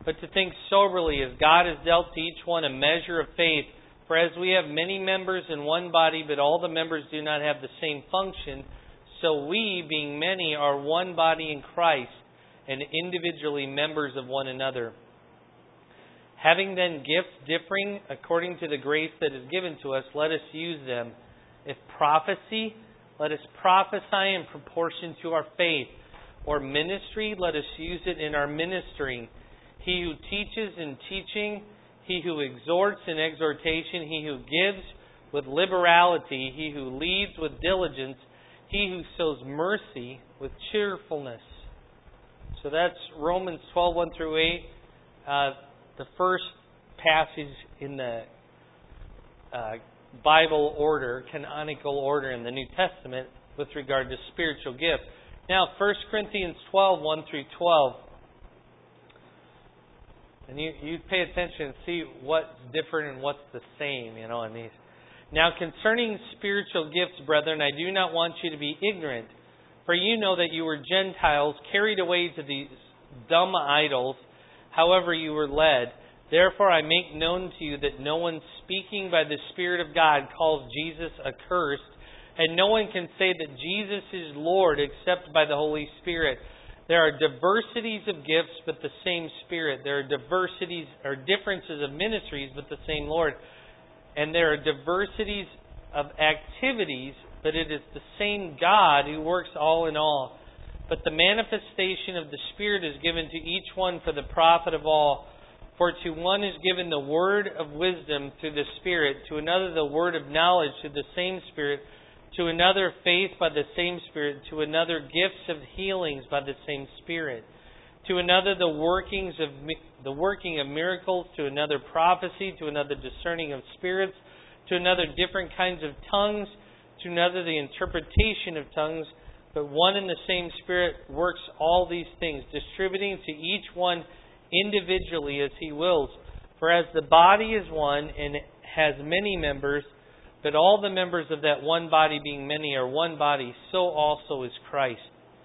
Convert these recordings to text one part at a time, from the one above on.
but to think soberly, as God has dealt to each one a measure of faith. For as we have many members in one body, but all the members do not have the same function, so we, being many, are one body in Christ, and individually members of one another. Having then gifts differing according to the grace that is given to us, let us use them. If prophecy, let us prophesy in proportion to our faith. Or ministry, let us use it in our ministering. He who teaches in teaching, he who exhorts in exhortation, he who gives with liberality, he who leads with diligence, he who sows mercy with cheerfulness. So that's Romans 12, 1 through 8. The first passage in the Bible order, canonical order in the New Testament with regard to spiritual gifts. Now, 1 Corinthians 12, 1 through 12. And you pay attention and see what's different and what's the same, in these. Now, concerning spiritual gifts, brethren, I do not want you to be ignorant. For you know that you were Gentiles, carried away to these dumb idols, however you were led. Therefore I make known to you that no one speaking by the Spirit of God calls Jesus accursed, and no one can say that Jesus is Lord except by the Holy Spirit. There are diversities of gifts, but the same Spirit. There are diversities or differences of ministries, but the same Lord. And there are diversities of activities, but it is the same God who works all in all. But the manifestation of the Spirit is given to each one for the profit of all. For to one is given the word of wisdom through the Spirit, to another the word of knowledge through the same Spirit, to another faith by the same Spirit, to another gifts of healings by the same Spirit, to another the working of miracles, to another prophecy, to another discerning of spirits, to another different kinds of tongues, to another the interpretation of tongues. But one and the same Spirit works all these things, distributing to each one individually as He wills. For as the body is one and has many members, but all the members of that one body being many are one body, so also is Christ.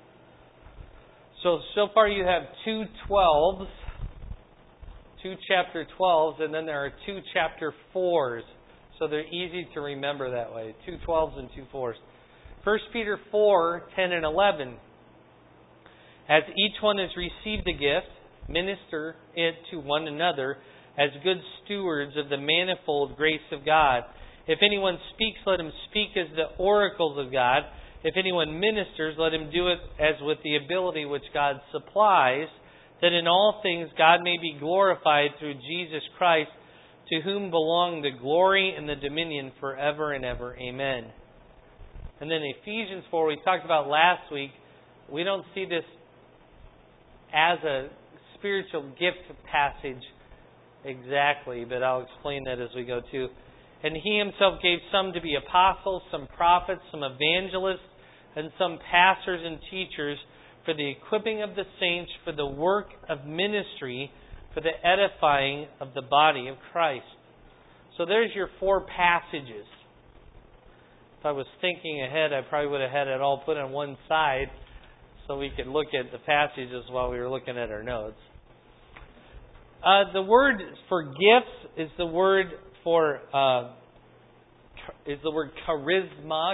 So far you have 2 12s, 2 chapter 12s, and then there are 2 chapter 4s. So they're easy to remember that way. 2 12s and 2 4s. 1 Peter 4, 10 and 11. As each one has received a gift, minister it to one another as good stewards of the manifold grace of God. If anyone speaks, let him speak as the oracles of God. If anyone ministers, let him do it as with the ability which God supplies, that in all things God may be glorified through Jesus Christ, to whom belong the glory and the dominion forever and ever. Amen. And then Ephesians 4, we talked about last week, we don't see this as a spiritual gift passage exactly, but I'll explain that as we go too. And He Himself gave some to be apostles, some prophets, some evangelists, and some pastors and teachers for the equipping of the saints, for the work of ministry, for the edifying of the body of Christ. So there's your 4 passages. If I was thinking ahead, I probably would have had it all put on one side so we could look at the passages while we were looking at our notes. The word for gifts is the word for charisma.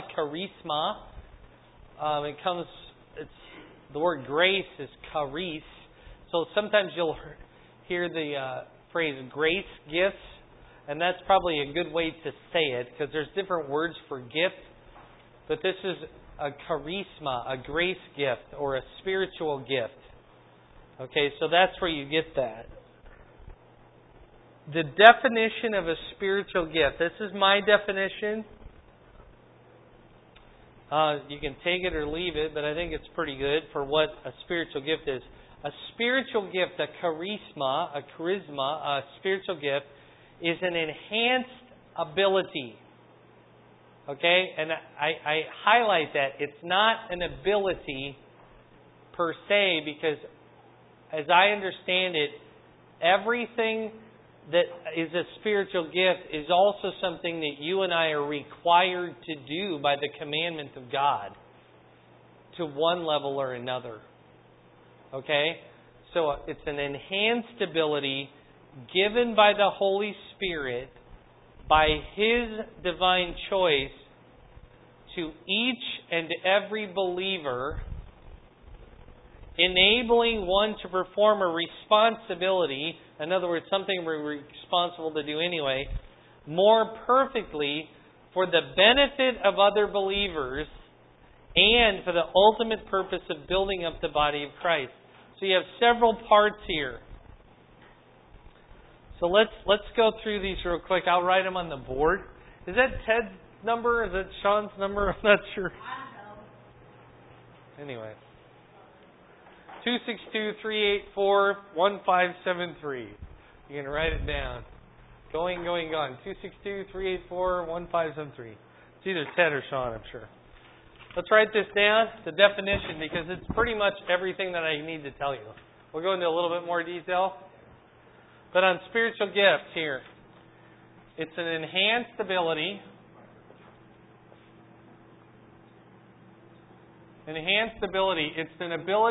The word grace is charis. So sometimes you'll hear the phrase grace gifts, and that's probably a good way to say it because there's different words for gift, but this is a charisma, a grace gift, or a spiritual gift. Okay, so that's where you get that. The definition of a spiritual gift. This is my definition. You can take it or leave it, but I think it's pretty good for what a spiritual gift is. A spiritual gift, a charisma, a spiritual gift, is an enhanced ability. Okay? And I highlight that. It's not an ability per se, because as I understand it, everything that is a spiritual gift is also something that you and I are required to do by the commandment of God to one level or another. Okay? So it's an enhanced ability given by the Holy Spirit by His divine choice to each and every believer, enabling one to perform a responsibility, in other words, something we're responsible to do anyway, more perfectly for the benefit of other believers and for the ultimate purpose of building up the body of Christ. So you have several parts here. So let's go through these real quick. I'll write them on the board. Is that Ted's number? Is that Sean's number? I'm not sure. Anyway. 262-384-1573. You can write it down. Going, gone. 262-384-1573. It's either Ted or Sean, I'm sure. Let's write this down, the definition, because it's pretty much everything that I need to tell you. We'll go into a little bit more detail. But on spiritual gifts here, it's an enhanced ability. Enhanced ability. It's an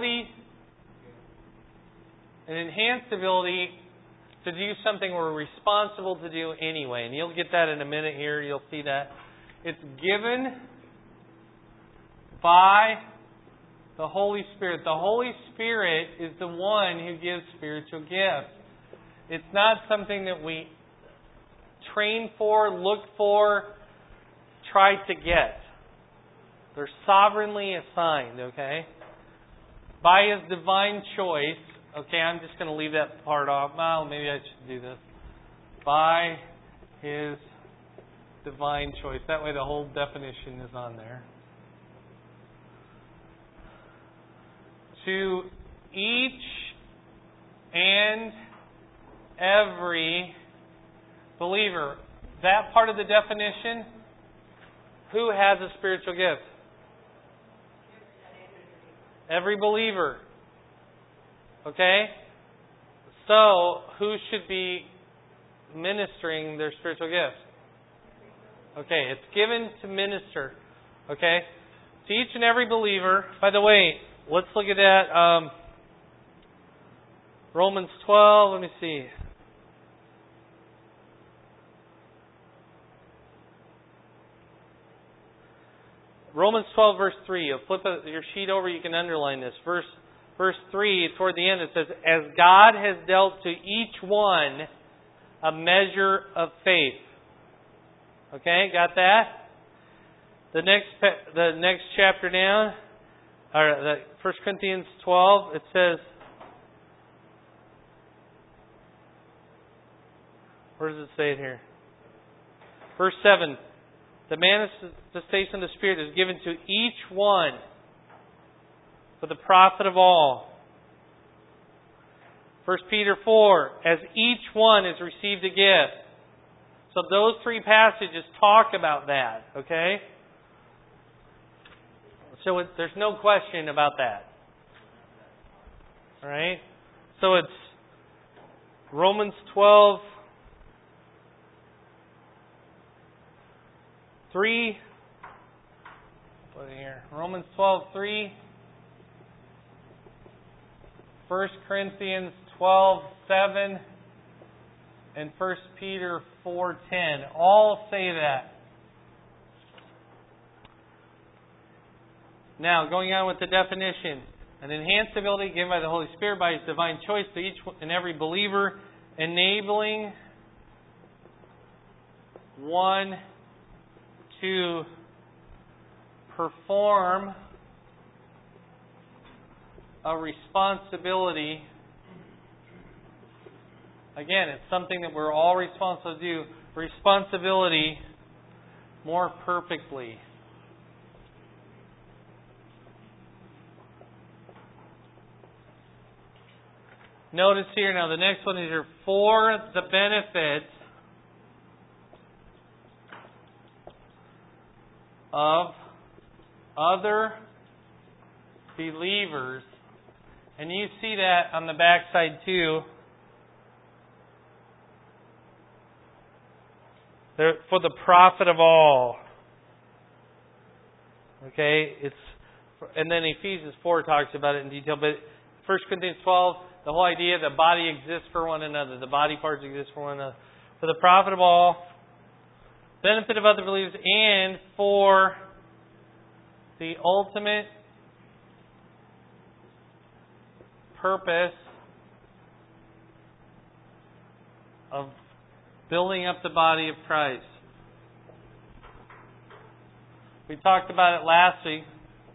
enhanced ability to do something we're responsible to do anyway. And you'll get that in a minute here. You'll see that. It's given by the Holy Spirit. The Holy Spirit is the one who gives spiritual gifts. It's not something that we train for, look for, try to get. They're sovereignly assigned, okay? By His divine choice. Okay, I'm just going to leave that part off. Well, maybe I should do this. By His divine choice. That way the whole definition is on there. To each and every believer. That part of the definition, who has a spiritual gift? Every believer. Okay? So, who should be ministering their spiritual gifts? Okay, it's given to minister. Okay? To each and every believer. By the way, let's look at that. Romans 12, let me see. Romans 12, verse 3. You'll flip your sheet over, you can underline this. Verse 3, toward the end, it says, as God has dealt to each one a measure of faith. Okay, got that? The next chapter down, 1 Corinthians 12, it says, where does it say it here? Verse 7, the manifestation of the Spirit is given to each one for the profit of all. 1 Peter 4, as each one has received a gift. So those three passages talk about that, okay? So there's no question about that. All right? So it's Romans 12, 3. Put it here. Romans 12, 3. 1 Corinthians 12, 7. And 1 Peter 4, 10. All say that. Now, going on with the definition. An enhanced ability given by the Holy Spirit by His divine choice to each and every believer, enabling one to perform a responsibility. Again, it's something that we're all responsible to do. Responsibility more perfectly. Notice here now, the next one is here, for the benefit of other believers. And you see that on the backside too. For the profit of all. Okay, and then Ephesians 4 talks about it in detail, but 1 Corinthians 12, The whole idea the body exists for one another. The body parts exist for one another. For the profit of all, benefit of other believers, and for the ultimate purpose of building up the body of Christ. We talked about it last week.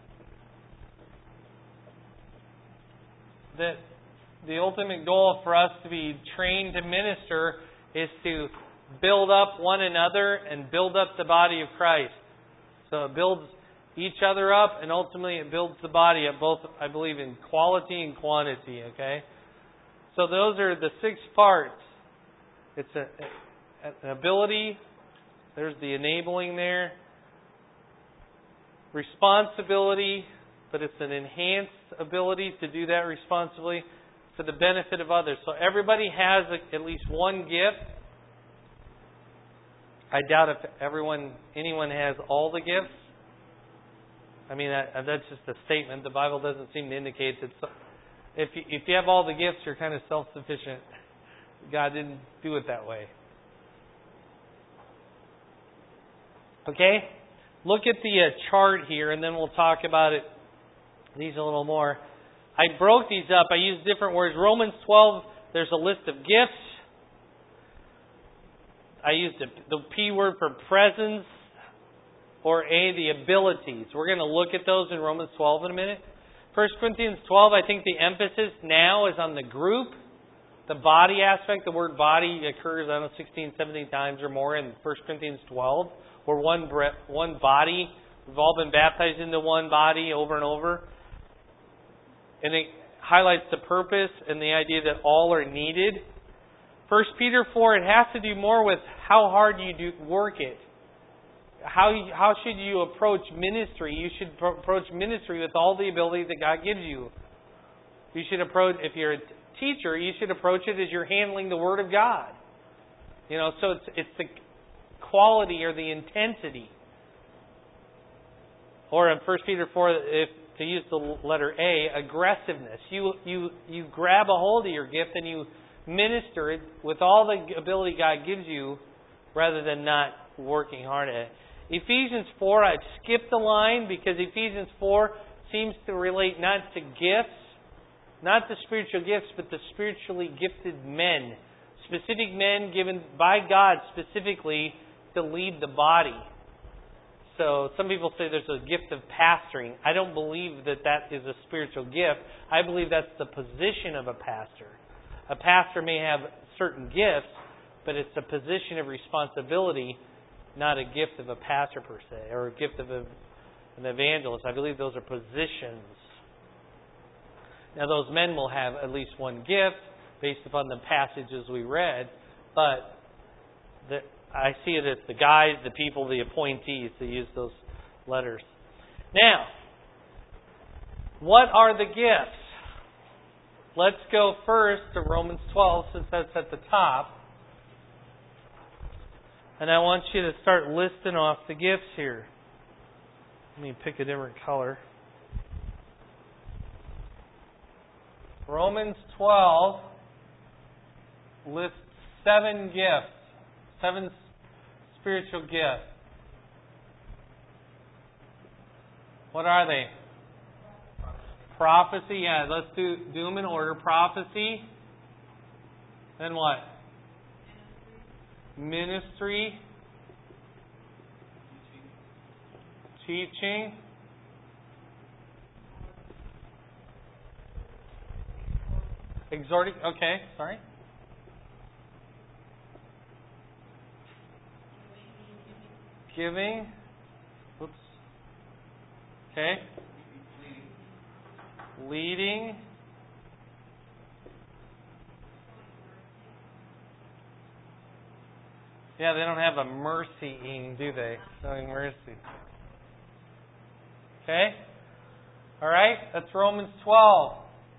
That the ultimate goal for us to be trained to minister is to build up one another and build up the body of Christ. So it builds each other up, and ultimately it builds the body up, both, I believe, in quality and quantity. Okay? So those are the 6 parts. It's an ability. There's the enabling there. Responsibility, but it's an enhanced ability to do that responsibly for the benefit of others. So everybody has at least one gift. I doubt if anyone has all the gifts. I mean, that's just a statement. The Bible doesn't seem to indicate that. If you have all the gifts, you're kind of self-sufficient. God didn't do it that way. Okay? Look at the chart here, and then we'll talk about these a little more. I broke these up. I used different words. Romans 12, there's a list of gifts. I used the P word for presence, or the abilities. We're going to look at those in Romans 12 in a minute. 1 Corinthians 12, I think the emphasis now is on the group, the body aspect. The word body occurs, 16, 17 times or more in 1 Corinthians 12. We're one body. We've all been baptized into one body over and over. And it highlights the purpose and the idea that all are needed. 1 Peter 4, it has to do more with how hard you work it. How should you approach ministry? You should approach ministry with all the ability that God gives you. You should approach, if you're a teacher, you should approach it as you're handling the Word of God. So it's the quality or the intensity. Or in 1 Peter 4, if to use the letter A, aggressiveness. You grab a hold of your gift and you minister it with all the ability God gives you rather than not working hard at it. Ephesians 4, I've skipped the line because Ephesians 4 seems to relate not to gifts, not the spiritual gifts, but the spiritually gifted men. Specific men given by God specifically to lead the body. So some people say there's a gift of pastoring. I don't believe that is a spiritual gift. I believe that's the position of a pastor. A pastor may have certain gifts, but it's a position of responsibility, not a gift of a pastor per se, or a gift of an evangelist. I believe those are positions. Now those men will have at least one gift based upon the passages we read, but I see it as the guys, the people, the appointees that use those letters. Now, what are the gifts? Let's go first to Romans 12, since that's at the top. And I want you to start listing off the gifts here. Let me pick a different color. Romans 12 lists 7 gifts. 7 spiritual gifts. What are they? Prophecy. Yeah, let's do them in order. Prophecy. Then what? Ministry. Teaching. Exhorting. Okay, sorry. Giving. Oops. Okay. Leading. Yeah, they don't have a mercying, do they? Showing mercy. Okay. All right. That's Romans 12.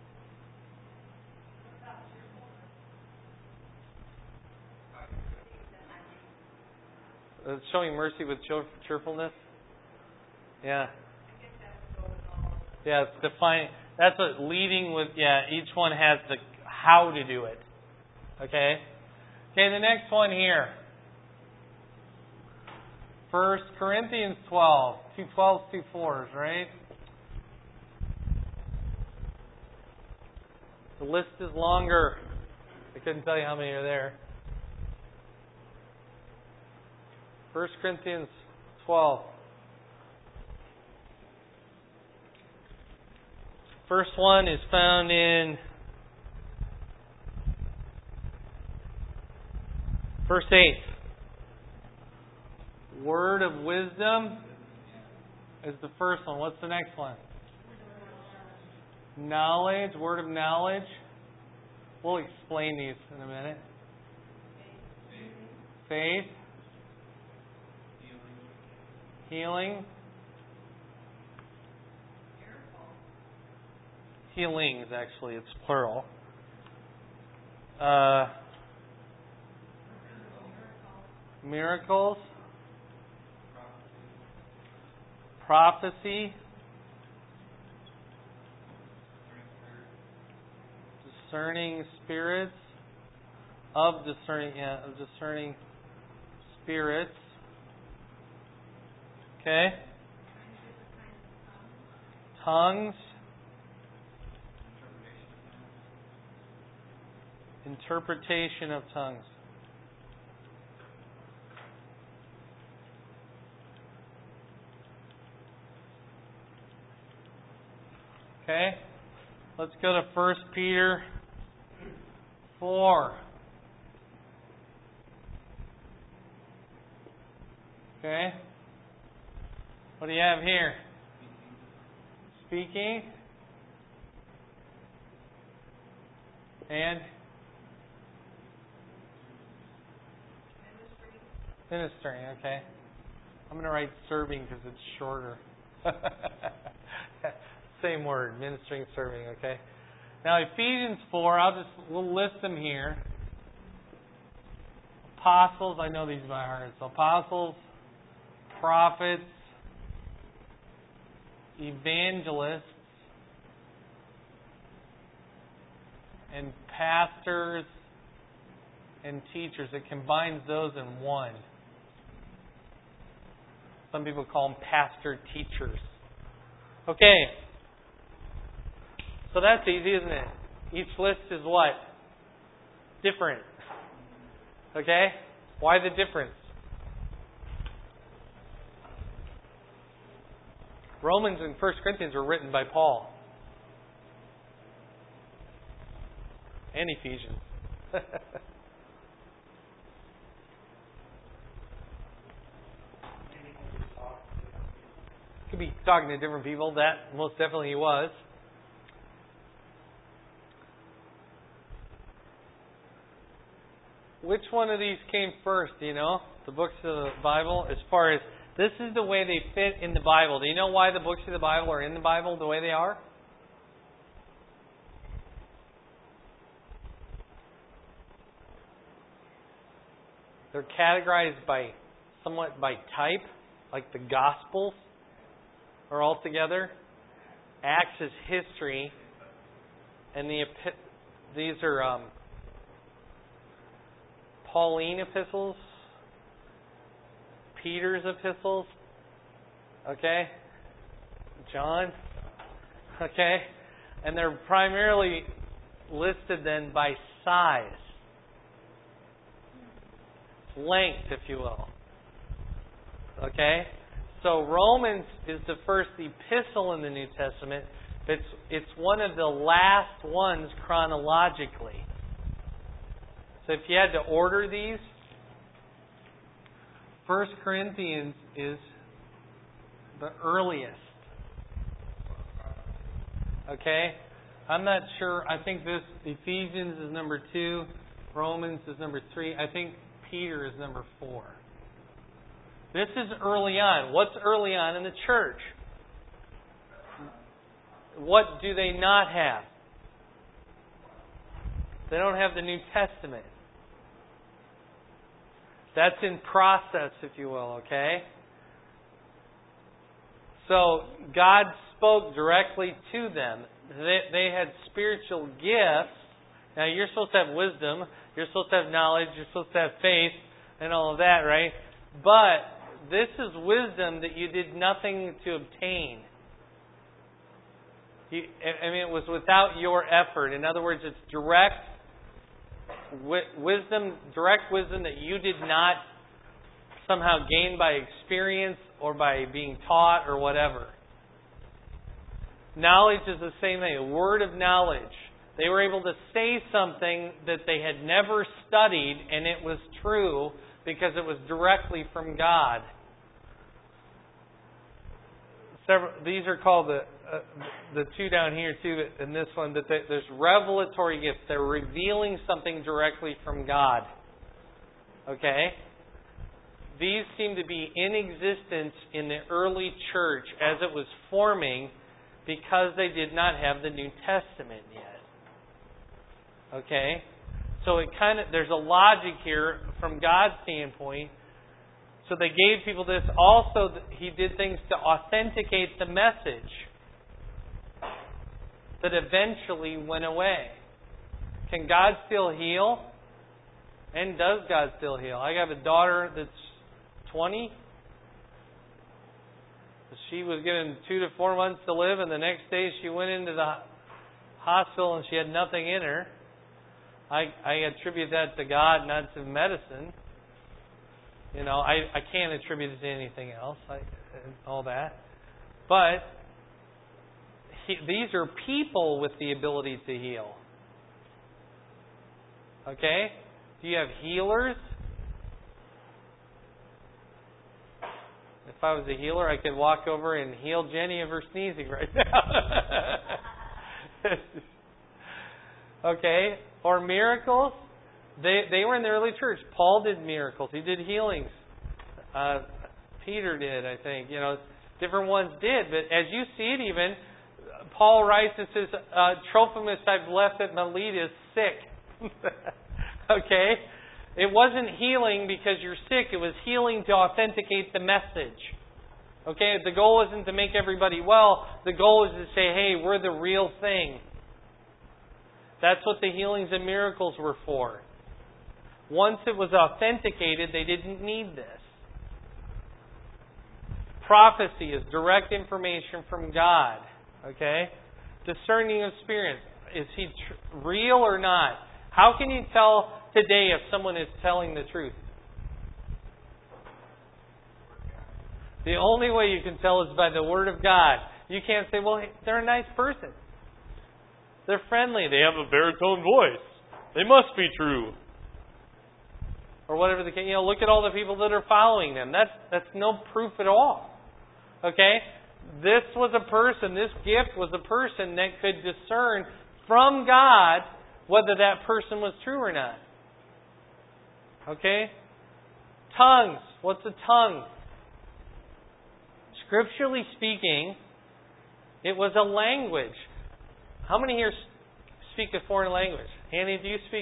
Showing mercy with cheerfulness. Yeah. Yeah, it's defining. That's what leading with. Yeah, each one has the how to do it. Okay? Okay, the next one here. 1 Corinthians 12. 2 12s, 2 4s, right? The list is longer. I couldn't tell you how many are there. 1 Corinthians 12. First one is found in verse 8. Word of wisdom is the first one. What's the next one? Knowledge. Word of knowledge. We'll explain these in a minute. Faith. Healing. Healings, actually, it's plural. Miracles. Prophecy. Discerning spirits. Of discerning spirits. Okay. Tongues. Interpretation of tongues. Okay. Let's go to 1 Peter 4. Okay. What do you have here? Speaking. And ministering, okay. I'm going to write serving because it's shorter. Same word, ministering, serving, okay. Now Ephesians 4, we'll list them here. Apostles, I know these by heart. So apostles, prophets, evangelists, and pastors and teachers. It combines those in one. Some people call them pastor teachers. Okay. So that's easy, isn't it? Each list is what? Different. Okay? Why the difference? Romans and 1 Corinthians were written by Paul. And Ephesians. Could be talking to different people. That most definitely he was. Which one of these came first, do you know? The books of the Bible, as far as this is the way they fit in the Bible. Do you know why the books of the Bible are in the Bible the way they are? They're categorized somewhat by type, like the Gospels are all together. Acts is history, and these are Pauline epistles, Peter's epistles, okay, John, okay, and they're primarily listed then by size, length, if you will, okay. So Romans is the first epistle in the New Testament. It's one of the last ones chronologically. So if you had to order these, 1 Corinthians is the earliest. Okay? I'm not sure. I think this Ephesians is number 2. Romans is number 3. I think Peter is number 4. This is early on. What's early on in the church? What do they not have? They don't have the New Testament. That's in process, if you will, okay? So God spoke directly to them. They had spiritual gifts Now, you're supposed to have wisdom, you're supposed to have knowledge, you're supposed to have faith, and all of that, right? But this is wisdom that you did nothing to obtain. It was without your effort. In other words, it's direct wisdom that you did not somehow gain by experience or by being taught or whatever. Knowledge is the same thing, a word of knowledge. They were able to say something that they had never studied, and it was true because it was directly from God. These are called the two down here too, and this one, that there's revelatory gifts. They're revealing something directly from God. Okay? These seem to be in existence in the early church as it was forming because they did not have the New Testament yet. Okay? So there's a logic here from God's standpoint. So they gave people this. Also, He did things to authenticate the message that eventually went away. Can God still heal? And does God still heal? I have a daughter that's 20. She was given 2 to 4 months to live, and the next day she went into the hospital and she had nothing in her. I attribute that to God, not to medicine. I can't attribute it to anything else. All that. But these are people with the ability to heal. Okay? Do you have healers? If I was a healer, I could walk over and heal Jenny of her sneezing right now. Okay? Or miracles. They were in the early church. Paul did miracles. He did healings. Peter did, I think. Different ones did. But as you see it even, Paul writes and says, Trophimus I've left at Miletus sick. Okay? It wasn't healing because you're sick. It was healing to authenticate the message. Okay? The goal isn't to make everybody well. The goal is to say, hey, we're the real thing. That's what the healings and miracles were for. Once it was authenticated, they didn't need this. Prophecy is direct information from God. Okay? Discerning of spirits. Is he real or not? How can you tell today if someone is telling the truth? The only way you can tell is by the Word of God. You can't say, well, they're a nice person. They're friendly. They have a baritone voice. They must be true. Or whatever the case. Look at all the people that are following them. That's no proof at all. Okay? This was a person, this gift was a person that could discern from God whether that person was true or not. Okay? Tongues. What's a tongue? Scripturally speaking, it was a language. How many here speak a foreign language? Annie, do you speak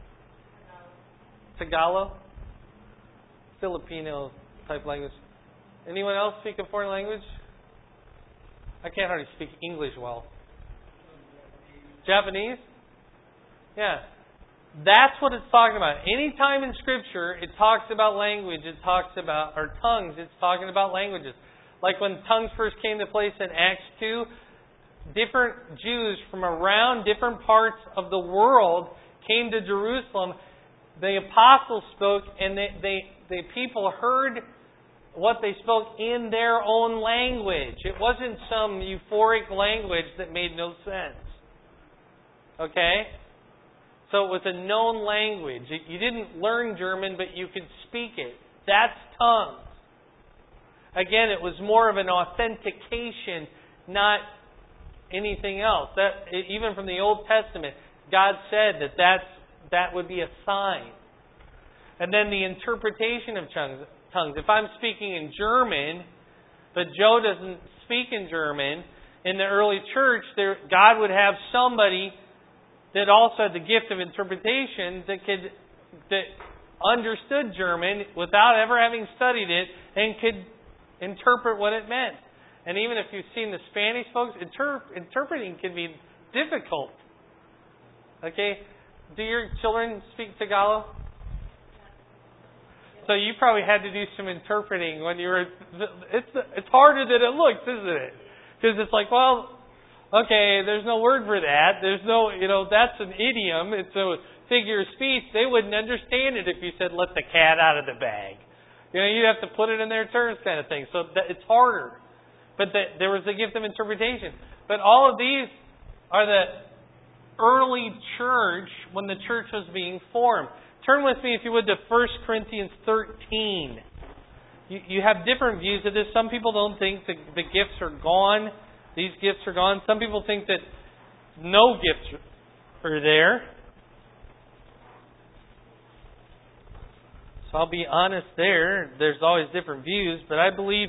Tagalog? Filipino type language. Anyone else speak a foreign language? I can't hardly speak English well. Japanese? Yeah. That's what it's talking about. Anytime in Scripture it talks about language, it talks about, or tongues, it's talking about languages. Like when tongues first came to place in Acts 2, different Jews from around different parts of the world came to Jerusalem. The apostles spoke, and the people heard what they spoke in their own language. It wasn't some euphoric language that made no sense. Okay? So it was a known language. You didn't learn German, but you could speak it. That's tongues. Again, it was more of an authentication, not anything else. Even from the Old Testament, God said that would be a sign. And then the interpretation of tongues. If I'm speaking in German, but Joe doesn't speak in German, in the early church, God would have somebody that also had the gift of interpretation that understood German without ever having studied it and could interpret what it meant. And even if you've seen the Spanish folks, interpreting can be difficult. Okay? Do your children speak Tagalog? So you probably had to do some interpreting when you were. It's harder than it looks, isn't it? Because it's like, well, okay, there's no word for that. There's no, that's an idiom. It's a figure of speech. They wouldn't understand it if you said, "Let the cat out of the bag." You'd have to put it in their terms, kind of thing. So it's harder. But there was the gift of interpretation. But all of these are the early church when the church was being formed. Turn with me, if you would, to 1 Corinthians 13. You have different views of this. Some people don't think the gifts are gone. These gifts are gone. Some people think that no gifts are there. So I'll be honest there. There's always different views. But I believe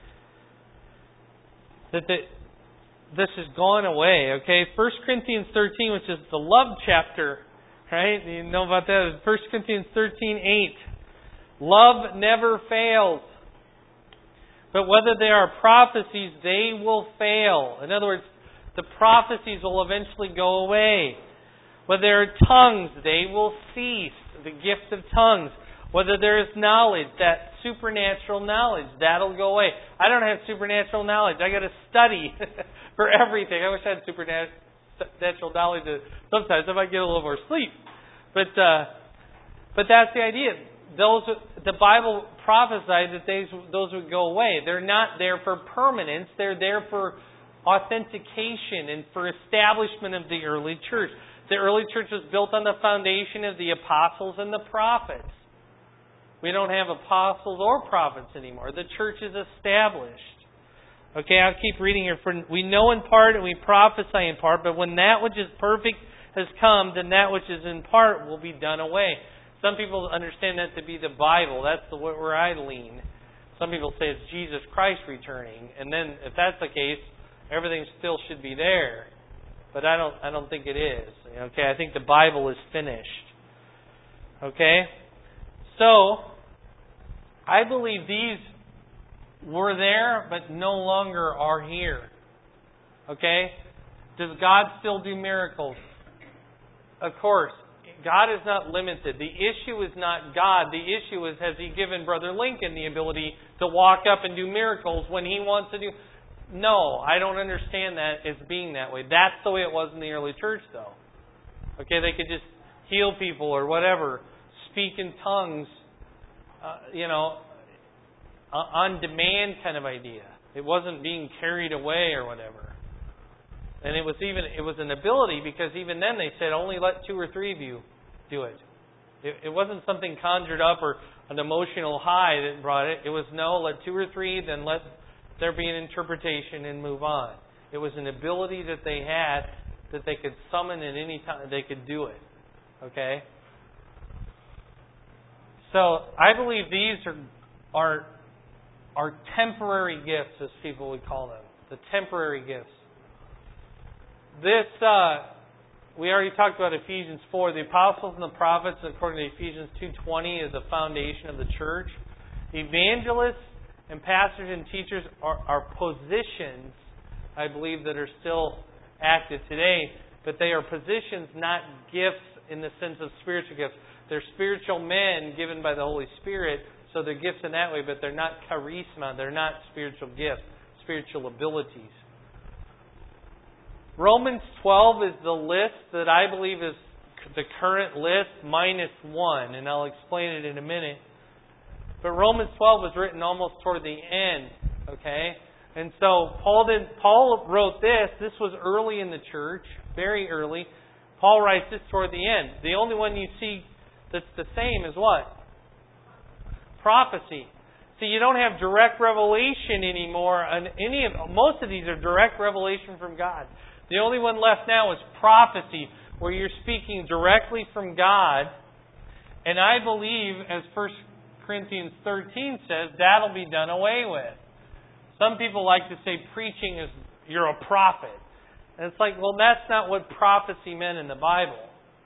that this has gone away. Okay, 1 Corinthians 13, which is the love chapter. Right? You know about that. 1 Corinthians 13:8. Love never fails. But whether they are prophecies, they will fail. In other words, the prophecies will eventually go away. Whether there are tongues, they will cease. The gift of tongues. Whether there is knowledge, that supernatural knowledge, that'll go away. I don't have supernatural knowledge. I got to study for everything. I wish I had supernatural knowledge. Sometimes I might get a little more sleep. But that's the idea. The Bible prophesied that those would go away. They're not there for permanence. They're there for authentication and for establishment of the early church. The early church was built on the foundation of the apostles and the prophets. We don't have apostles or prophets anymore. The church is established. Okay, I'll keep reading here. For we know in part and we prophesy in part, but when that which is perfect has come, then that which is in part will be done away. Some people understand that to be the Bible. That's where I lean. Some people say it's Jesus Christ returning, and then if that's the case, everything still should be there. But I don't think it is. Okay, I think the Bible is finished. Okay, so I believe these were there, but no longer are here. Okay? Does God still do miracles? Of course. God is not limited. The issue is not God. The issue is, has He given Brother Lincoln the ability to walk up and do miracles when he wants to do? No, I don't understand that as being that way. That's the way it was in the early church, though. Okay, they could just heal people or whatever, speak in tongues, on demand kind of idea. It wasn't being carried away or whatever. And it was an ability, because even then they said only let 2 or 3 of you do it. It wasn't something conjured up or an emotional high that brought it. It was no, let 2 or 3, then let there be an interpretation and move on. It was an ability that they had that they could summon at any time. They could do it. Okay? So I believe these are temporary gifts, as people would call them. The temporary gifts. This, we already talked about Ephesians 4. The apostles and the prophets, according to Ephesians 2:20, is the foundation of the church. Evangelists and pastors and teachers are positions, I believe, that are still active today. But they are positions, not gifts in the sense of spiritual gifts. They're spiritual men given by the Holy Spirit, so they're gifts in that way, but they're not charisma. They're not spiritual gifts, spiritual abilities. Romans 12 is the list that I believe is the current list minus 1, and I'll explain it in a minute. But Romans 12 was written almost toward the end, okay? And so Paul wrote this. This was early in the church, very early. Paul writes this toward the end. The only one you see that's the same is what? Prophecy. See, you don't have direct revelation anymore. Most of these are direct revelation from God. The only one left now is prophecy, where you're speaking directly from God. And I believe, as 1 Corinthians 13 says, that'll be done away with. Some people like to say preaching is, you're a prophet. And it's like, well, that's not what prophecy meant in the Bible.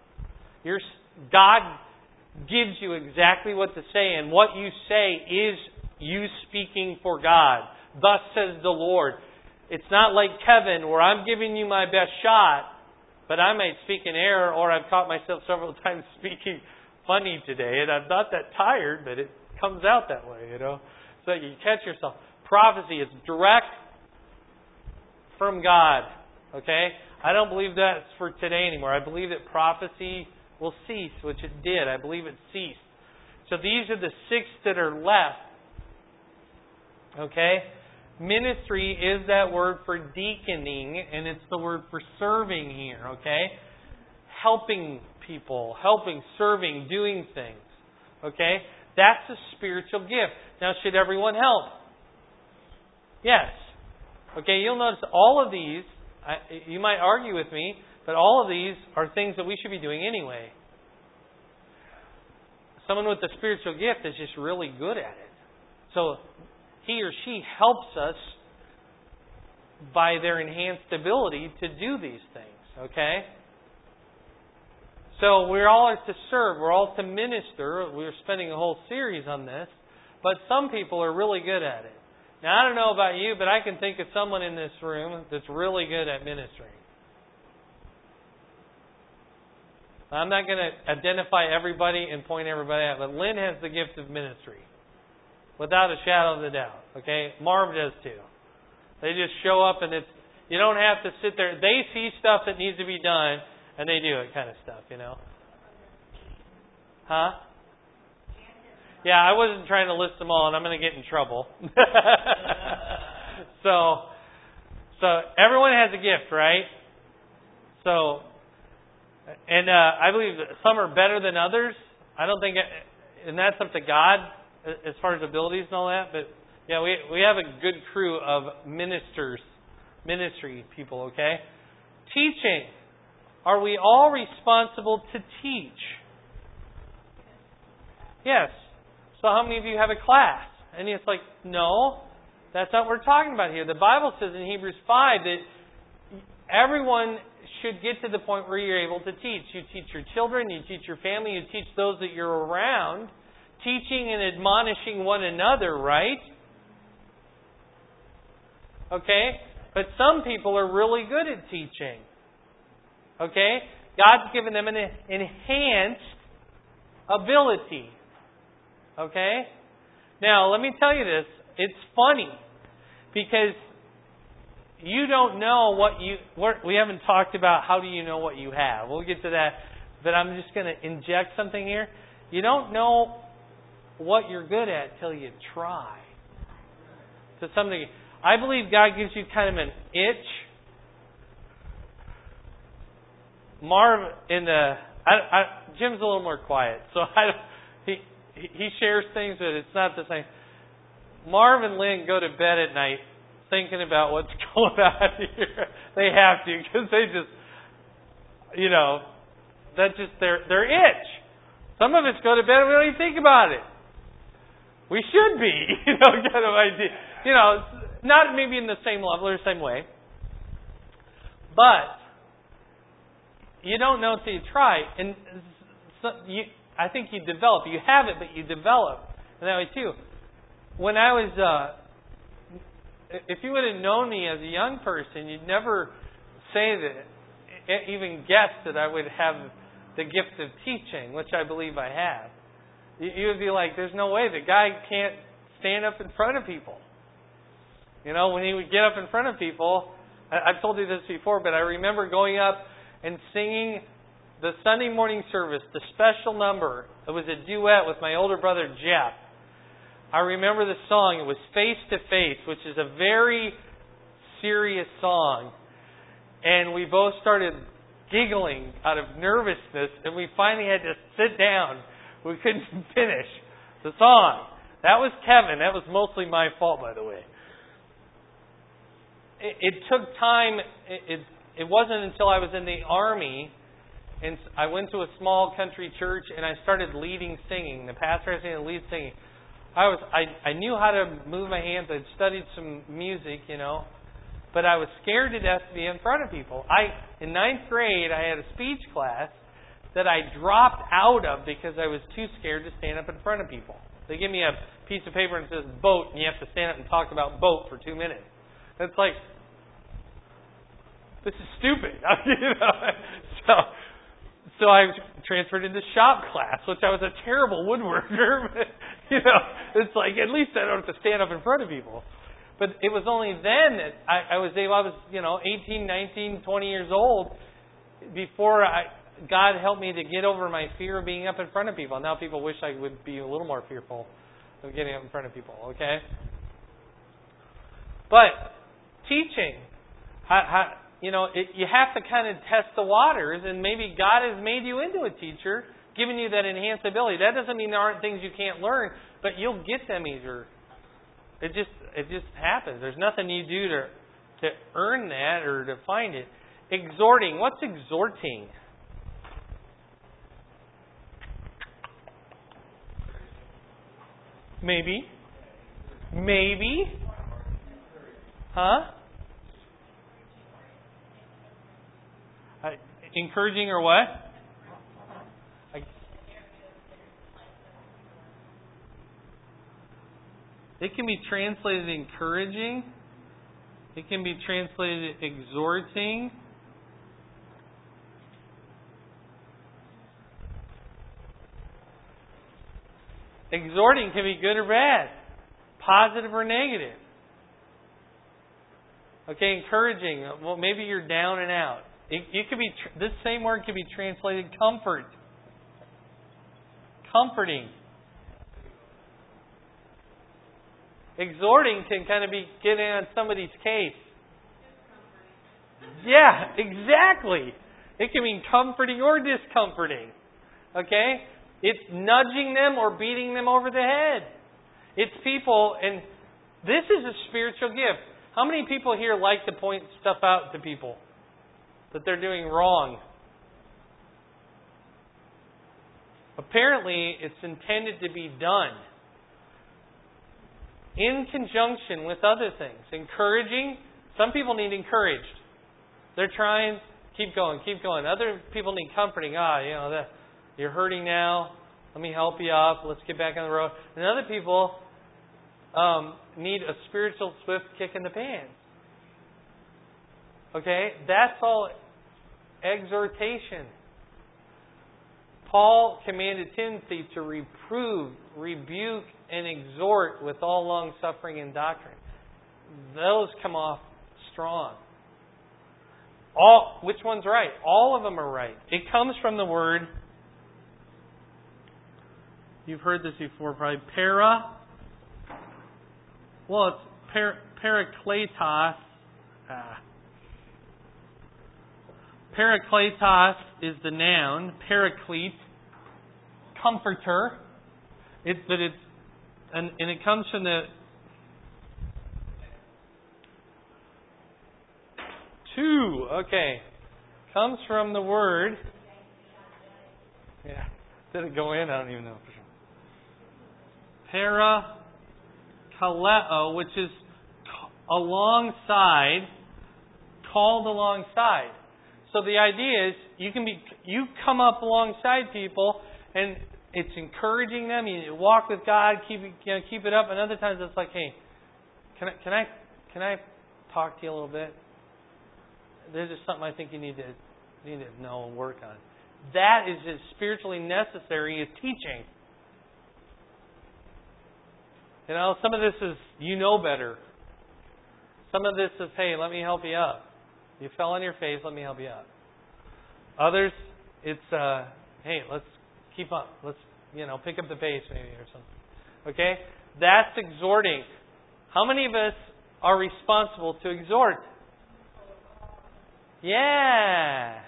God gives you exactly what to say, and what you say is you speaking for God. Thus says the Lord. It's not like Kevin, where I'm giving you my best shot, But I might speak in error, or I've caught myself several times speaking funny today, and I'm not that tired, but it comes out that way, So you catch yourself. Prophecy is direct from God. Okay? I don't believe that's for today anymore. I believe that prophecy will cease, which it did. I believe it ceased. So these are the 6 that are left. Okay? Ministry is that word for deaconing, and it's the word for serving here. Okay? Helping people, serving, doing things. Okay? That's a spiritual gift. Now, should everyone help? Yes. Okay, you'll notice all of these, you might argue with me, but all of these are things that we should be doing anyway. Someone with a spiritual gift is just really good at it. So he or she helps us by their enhanced ability to do these things. Okay? So we're all to serve. We're all to minister. We're spending a whole series on this. But some people are really good at it. Now, I don't know about you, but I can think of someone in this room that's really good at ministering. I'm not going to identify everybody and point everybody out, but Lynn has the gift of ministry. Without a shadow of a doubt. Okay? Marv does too. They just show up and you don't have to sit there. They see stuff that needs to be done and they do it kind of stuff, Huh? Yeah, I wasn't trying to list them all and I'm going to get in trouble. So everyone has a gift, right? So, and I believe some are better than others. I don't think, and that's up to God as far as abilities and all that. But yeah, we have a good crew of ministry people, okay? Teaching. Are we all responsible to teach? Yes. So how many of you have a class? And it's like, no, that's not what we're talking about here. The Bible says in Hebrews 5 that everyone should get to the point where you're able to teach. You teach your children, you teach your family, you teach those that you're around. Teaching and admonishing one another, right? Okay? But some people are really good at teaching. Okay? God's given them an enhanced ability. Okay? Now, let me tell you this. It's funny. Because you don't know we haven't talked about how do you know what you have. We'll get to that. But I'm just going to inject something here. You don't know what you're good at till you try. To some degree. I believe God gives you kind of an itch. Marv Jim's a little more quiet, so he shares things, but it's not the same. Marv and Lynn go to bed at night thinking about what's going on here. They have to, because they just, that's just their itch. Some of us go to bed and we don't even think about it. We should be, kind of idea. Not maybe in the same level or the same way. But you don't know until you try. And I think you develop. You have it, but you develop. And that way too. When I was, if you would have known me as a young person, you'd never say that, even guess that I would have the gift of teaching, which I believe I have. You would be like, there's no way. The guy can't stand up in front of people. When he would get up in front of people, I've told you this before, but I remember going up and singing the Sunday morning service, the special number. It was a duet with my older brother, Jeff. I remember the song. It was Face to Face, which is a very serious song. And we both started giggling out of nervousness, and we finally had to sit down. We couldn't finish the song. That was Kevin. That was mostly my fault, by the way. It took time. It wasn't until I was in the Army and I went to a small country church and I started leading singing. The pastor asked me to lead singing. I knew how to move my hands. I'd studied some music, but I was scared to death to be in front of people. In 9th grade, I had a speech class that I dropped out of because I was too scared to stand up in front of people. They give me a piece of paper and it says boat, and you have to stand up and talk about boat for 2 minutes. It's like, this is stupid. So I transferred into shop class, which I was a terrible woodworker. But, it's like at least I don't have to stand up in front of people. But it was only then that I was 18, 19, 20 years old before God helped me to get over my fear of being up in front of people. Now people wish I would be a little more fearful of getting up in front of people, okay? But teaching, you have to kind of test the waters, and maybe God has made you into a teacher, giving you that enhanced ability. That doesn't mean there aren't things you can't learn, but you'll get them easier. It just happens. There's nothing you do to earn that or to find it. Exhorting. What's exhorting? Maybe. Huh? Encouraging or what? It can be translated encouraging. It can be translated exhorting. Exhorting can be good or bad, positive or negative. Okay, encouraging. Well, maybe you're down and out. It could be this same word could be translated comfort. Comforting. Exhorting can kind of be getting on somebody's case. Yeah, exactly. It can mean comforting or discomforting. Okay? It's nudging them or beating them over the head. It's people, and this is a spiritual gift. How many people here like to point stuff out to people that they're doing wrong? Apparently, it's intended to be done in conjunction with other things. Encouraging. Some people need encouraged. They're trying, keep going. Other people need comforting. You're hurting now. Let me help you up. Let's get back on the road. And other people need a spiritual swift kick in the pants. Okay? That's all exhortation. Paul commanded Timothy to reprove, rebuke, and exhort with all long suffering and doctrine. Those come off strong. Which one's right? All of them are right. It comes from the word, you've heard this before probably, para. Well, it's parakletos. Parakletos is the noun. Paraclete, comforter. And it comes from the comes from the word. Yeah, did it go in? I don't even know for sure. Parakaleo, which is alongside, called alongside. So the idea is you come up alongside people and it's encouraging them. You walk with God, keep it up. And other times it's like, hey, can I talk to you a little bit? There's just something I think you need to know and work on. That is as spiritually necessary as teaching. Some of this is better. Some of this is, hey, let me help you up. You fell on your face, let me help you up. Others, it's, hey, let's keep up. Let's, pick up the pace maybe or something. Okay? That's exhorting. How many of us are responsible to exhort? Yeah.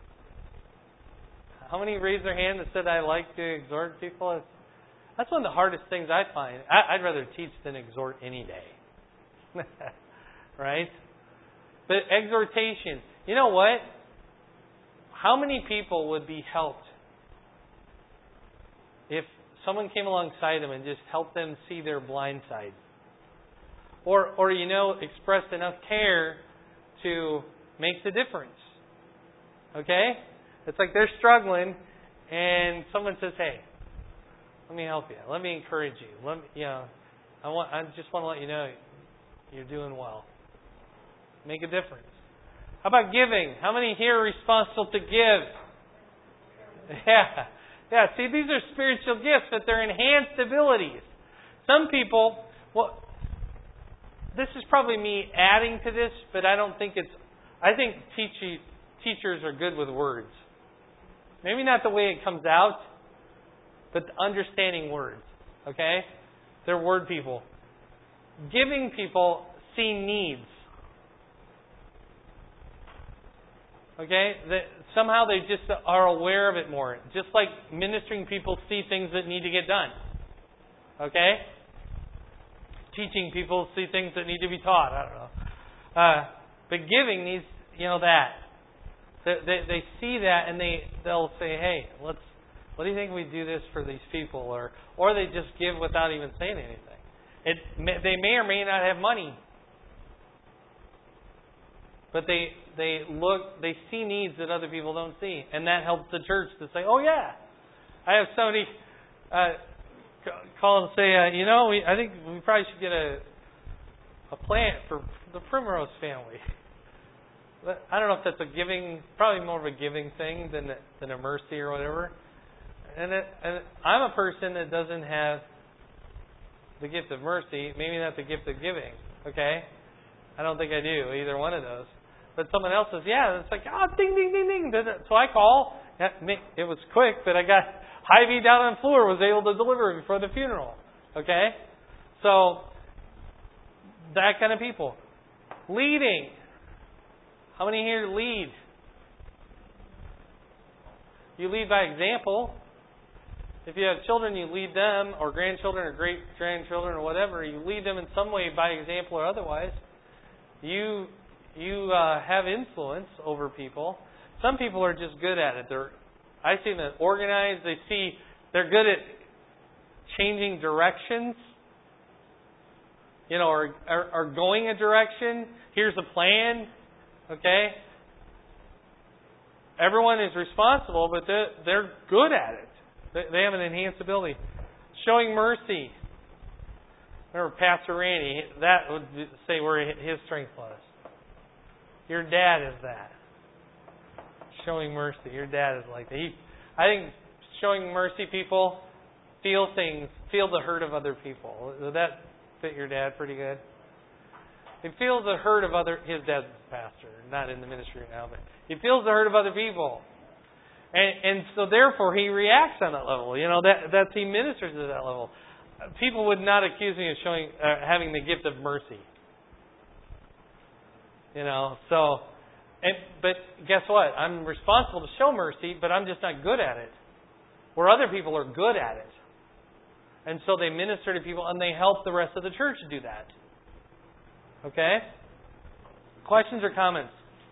How many raised their hand that said, I like to exhort people? That's one of the hardest things I find. I'd rather teach than exhort any day. Right? But exhortation. You know what? How many people would be helped if someone came alongside them and just helped them see their blind side? Or expressed enough care to make the difference. Okay? It's like they're struggling and someone says, hey, let me help you. Let me encourage you. I just want to let you know you're doing well. Make a difference. How about giving? How many here are responsible to give? Yeah. See, these are spiritual gifts, but they're enhanced abilities. Some people, well, this is probably me adding to this, but I don't think it's. I think teachers are good with words. Maybe not the way it comes out, but understanding words. Okay? They're word people. Giving people see needs. Okay? Somehow they just are aware of it more. Just like ministering people see things that need to get done. Okay? Teaching people see things that need to be taught. I don't know. But giving needs, that. They see that and they'll say, hey, what do you think we do this for these people? Or they just give without even saying anything. They may or may not have money. But they see needs that other people don't see. And that helps the church to say, oh yeah. I have somebody call and say, I think we probably should get a plant for the Primrose family. I don't know if that's a giving, probably more of a giving thing than a mercy or whatever. And I'm a person that doesn't have the gift of mercy, maybe not the gift of giving. Okay? I don't think I do, either one of those. But someone else says, yeah, it's like, ding, ding, ding, ding. So I call. It was quick, but I got Hy-Vee down on the floor, was able to deliver before the funeral. Okay? So, that kind of people. Leading. How many here lead? You lead by example. If you have children, you lead them, or grandchildren, or great-grandchildren, or whatever. You lead them in some way by example or otherwise. You have influence over people. Some people are just good at it. I see them organized. They're good at changing directions. Or going a direction. Here's a plan. Okay? Everyone is responsible, but they're good at it. They have an enhanced ability. Showing mercy. Remember Pastor Randy, that would say where his strength was. Your dad is that. Showing mercy. Your dad is like that. I think showing mercy, people feel the hurt of other people. Does that fit your dad pretty good? He feels the hurt of his dad's a pastor, not in the ministry now, but he feels the hurt of other people. And so therefore he reacts on that level. That's he ministers at that level. People would not accuse me of having the gift of mercy. But guess what? I'm responsible to show mercy, but I'm just not good at it. Where other people are good at it. And so they minister to people and they help the rest of the church do that. Okay? Questions or comments?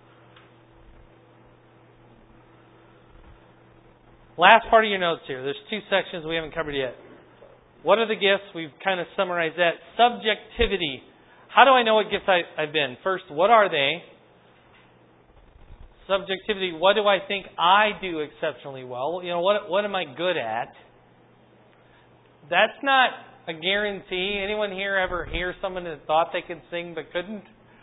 Last part of your notes here. There's 2 sections we haven't covered yet. What are the gifts? We've kind of summarized that. Subjectivity. How do I know what gifts I've been? First, what are they? Subjectivity. What do I think I do exceptionally well? What am I good at? That's not a guarantee. Anyone here ever hear someone that thought they could sing but couldn't?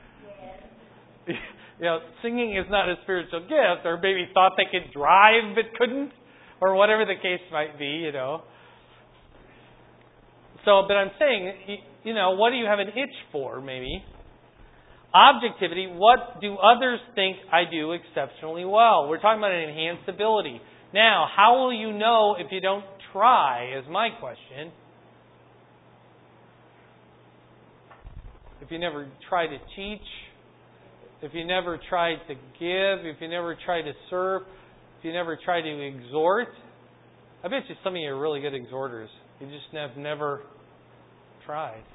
Yes. Singing is not a spiritual gift, or maybe thought they could drive but couldn't, or whatever the case might be, So, but I'm saying, what do you have an itch for, maybe? Objectivity, what do others think I do exceptionally well? We're talking about an enhanced ability. Now, how will you know if you don't try, is my question. If you never try to teach, if you never try to give, if you never try to serve, if you never try to exhort. I bet you some of you are really good exhorters. You just have never tried.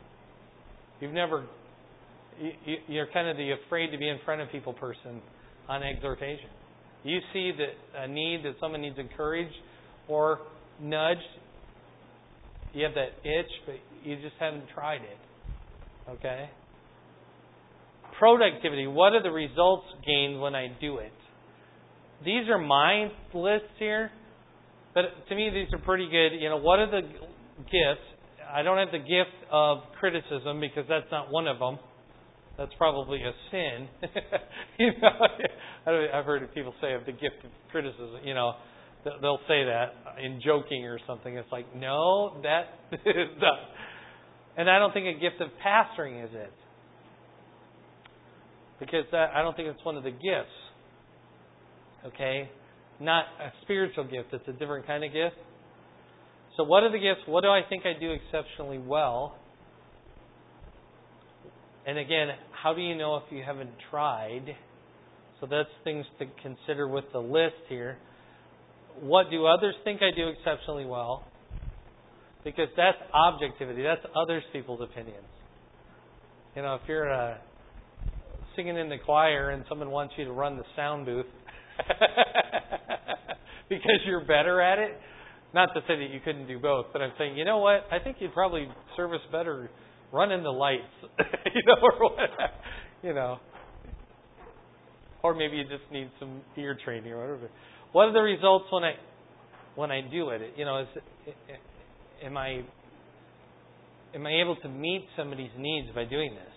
You're kind of the afraid to be in front of people person on exhortation. You see that a need that someone needs encouraged or nudged. You have that itch, but you just haven't tried it. Okay? Productivity. What are the results gained when I do it? These are my lists here, but to me these are pretty good. What are the gifts? I don't have the gift of criticism because that's not one of them. that's probably a sin. You know, I've heard people say of the gift of criticism. You know, they'll say that in joking or something. It's like, no, that is not. And I don't think a gift of pastoring is it, because I don't think it's one of the gifts. Okay, not a spiritual gift. It's a different kind of gift. So what are the gifts? What do I think I do exceptionally well? And again, how do you know if you haven't tried? So that's things to consider with the list here. What do others think I do exceptionally well? Because that's objectivity. That's other people's opinions. You know, if you're singing in the choir and someone wants you to run the sound booth because you're better at it, not to say that you couldn't do both, but I'm saying, you know what? I think you'd probably service better running the lights, or what, or maybe you just need some ear training or whatever. What are the results when I do it? Am I able to meet somebody's needs by doing this?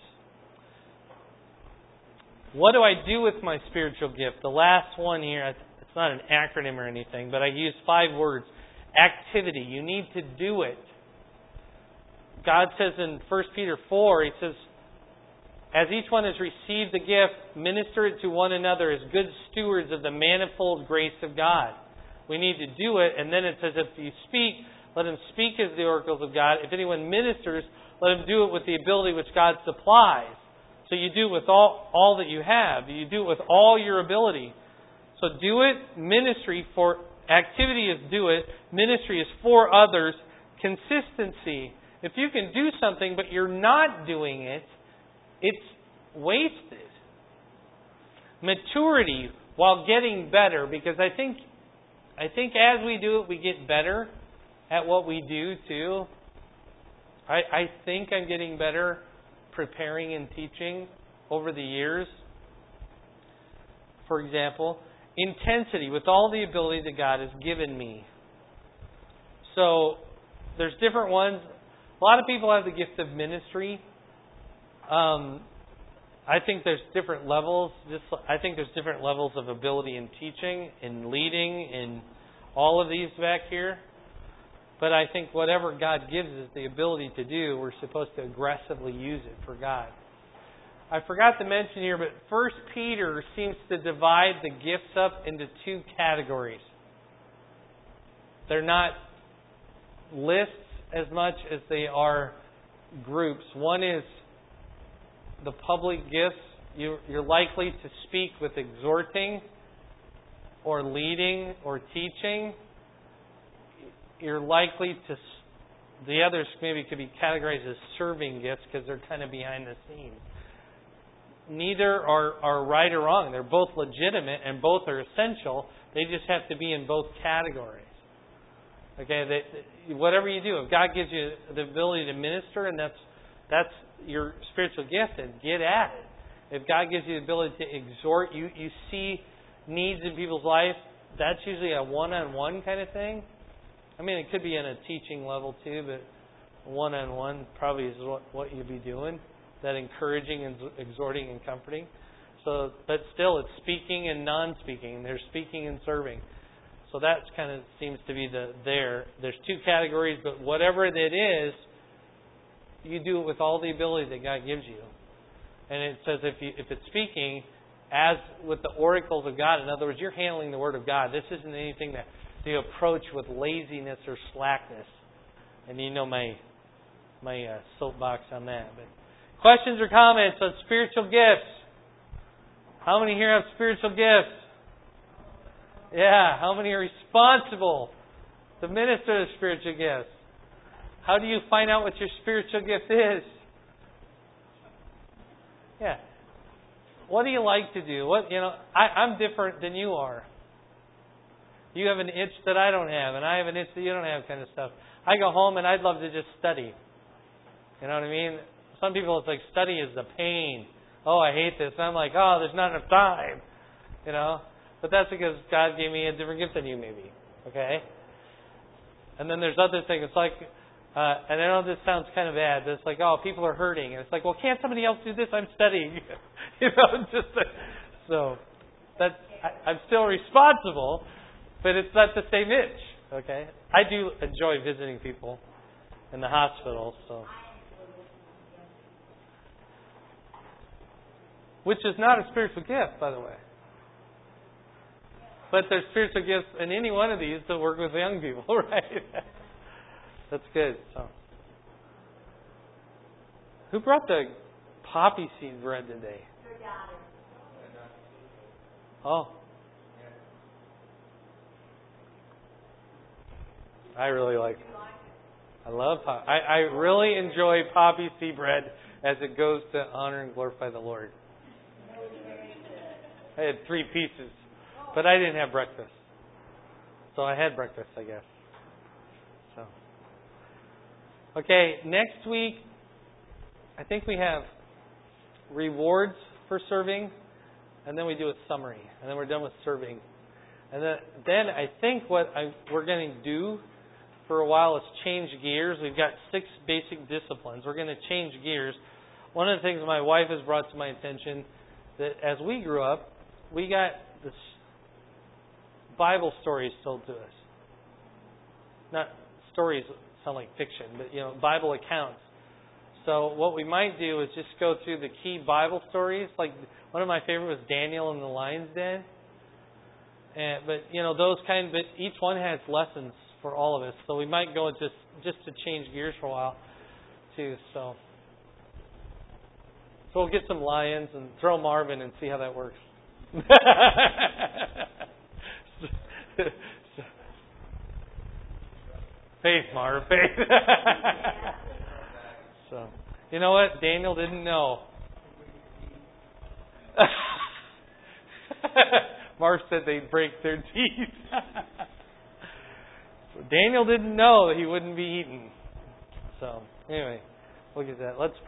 What do I do with my spiritual gift? The last one here, it's not an acronym or anything, but I use 5 words. Activity. You need to do it. God says in 1 Peter 4, He says, as each one has received the gift, minister it to one another as good stewards of the manifold grace of God. We need to do it, and then it says, if you speak, let him speak as the oracles of God. If anyone ministers, let him do it with the ability which God supplies. So you do it with all that you have. You do it with all your ability. So do it. Ministry for activity is do it. Ministry is for others. Consistency. If you can do something but you're not doing it, it's wasted. Maturity while getting better, because I think as we do it, we get better at what we do too. I think I'm getting better preparing and teaching over the years. For example, intensity with all the ability that God has given me. So there's different ones. A lot of people have the gift of ministry. I think there's different levels. I think there's different levels of ability in teaching, in leading, in all of these back here. But I think whatever God gives us the ability to do, we're supposed to aggressively use it for God. I forgot to mention here, but 1 Peter seems to divide the gifts up into 2 categories. They're not lists as much as they are groups. One is the public gifts. You're likely to speak with exhorting or leading or teaching. You're likely to, the others maybe could be categorized as serving gifts because they're kind of behind the scenes. Neither are right or wrong. They're both legitimate and both are essential. They just have to be in both categories. Okay, whatever you do, if God gives you the ability to minister and that's your spiritual gift, then get at it. If God gives you the ability to exhort, you see needs in people's life, that's usually a one-on-one kind of thing. I mean, it could be in a teaching level too, but one-on-one probably is what you'd be doing. That encouraging and exhorting and comforting. So, but still, it's speaking and non-speaking. There's speaking and serving. So that kind of seems to be there. There's 2 categories, but whatever it is, you do it with all the ability that God gives you. And it says if it's speaking, as with the oracles of God, in other words, you're handling the Word of God. This isn't anything that you approach with laziness or slackness. And you know my soapbox on that. But questions or comments on spiritual gifts? How many here have spiritual gifts? Yeah. How many are responsible to minister the spiritual gifts? How do you find out what your spiritual gift is? Yeah. What do you like to do? I'm different than you are. You have an itch that I don't have, and I have an itch that you don't have, kind of stuff. I go home and I'd love to just study. You know what I mean? Some people, it's like study is the pain. Oh, I hate this. And I'm like, oh, there's not enough time. But that's because God gave me a different gift than you, maybe. Okay? And then there's other things. It's like And I know this sounds kind of bad, but it's like, oh, people are hurting. And it's like, well, can't somebody else do this? I'm studying. So that's, I'm still responsible, but it's not the same itch. Okay? I do enjoy visiting people in the hospital, so. Which is not a spiritual gift, by the way. But there's spiritual gifts in any one of these to work with young people, right? That's good. So, who brought the poppy seed bread today? Oh. I really like it. I love poppy. I really enjoy poppy seed bread as it goes to honor and glorify the Lord. I had 3 pieces, but I didn't have breakfast. So I had breakfast, I guess. So, okay, next week, I think we have rewards for serving, and then we do a summary, and then we're done with serving. And then I think what we're going to do for a while is change gears. We've got 6 basic disciplines. We're going to change gears. One of the things my wife has brought to my attention, that as we grew up, we got this Bible stories told to us. Not stories sound like fiction, but Bible accounts. So what we might do is just go through the key Bible stories. Like one of my favorite was Daniel in the lion's den. But those but each one has lessons for all of us. So we might go just to change gears for a while too. So we'll get some lions and throw Marvin and see how that works. Faith, Marv, faith. So, you know what? Daniel didn't know. Marv said they'd break their teeth. So Daniel didn't know that he wouldn't be eaten. So, anyway, look at that. Let's pray.